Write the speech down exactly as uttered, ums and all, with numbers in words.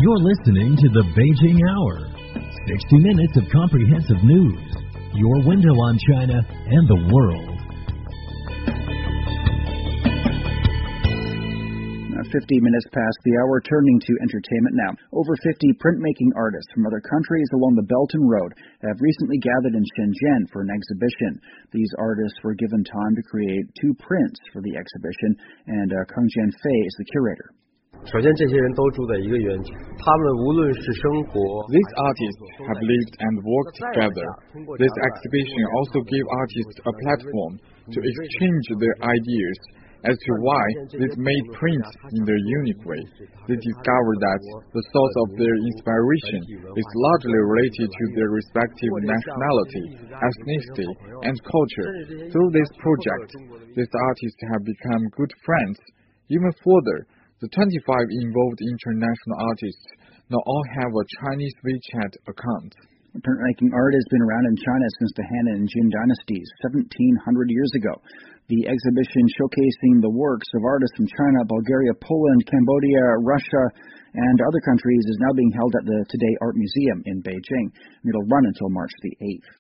You're listening to the Beijing Hour, sixty minutes of comprehensive news, your window on China and the world. fifty minutes past the hour, turning to entertainment now. Over fifty printmaking artists from other countries along the Belt and Road have recently gathered in Shenzhen for an exhibition. These artists were given time to create two prints for the exhibition, and uh, Kang Jianfei is the curator. 首先这些人都住在一个园区，他们无论是生活 These artists have lived and worked together. This exhibition also gave artists a platform to exchange their ideas as to why they made prints in their unique way. They discovered that the source of their inspiration is largely related to their respective nationality, ethnicity, and culture. Through this project, these artists have become good friends. Even further, the twenty-five involved international artists now all have a Chinese WeChat account. Printmaking art has been around in China since the Han and Jin dynasties, seventeen hundred years ago. The exhibition showcasing the works of artists from China, Bulgaria, Poland, Cambodia, Russia, and other countries is now being held at the Today Art Museum in Beijing. It'll run until March the eighth.